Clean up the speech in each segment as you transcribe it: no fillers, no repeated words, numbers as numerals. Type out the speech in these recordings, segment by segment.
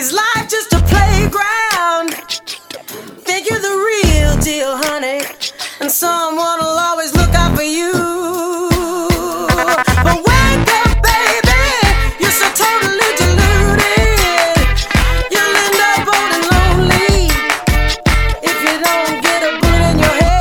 Is life just a playground? Think you're the real deal, honey, and someone will always look out for you. But wake up, baby, you're so totally deluded. You'll end up old and lonely if you don't get a bullet in your head.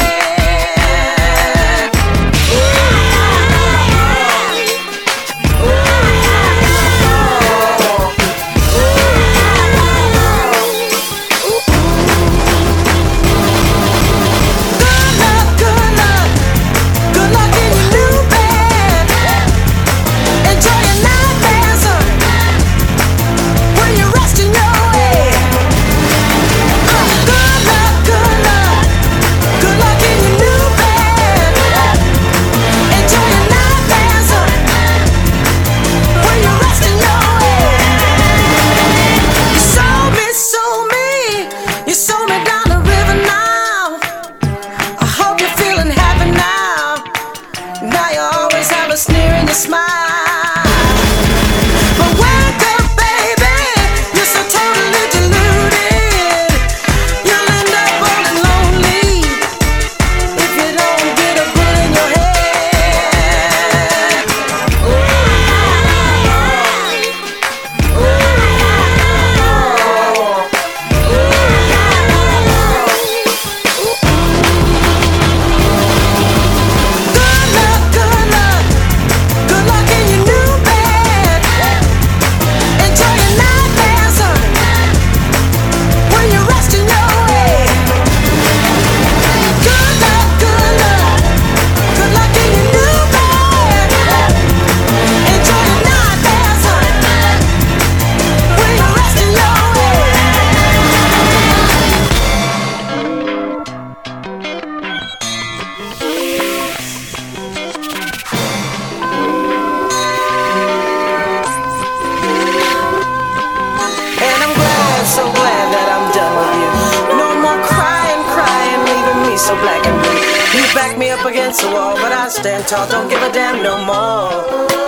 So black and blue. You back me up against the wall, but I stand tall, don't give a damn no more.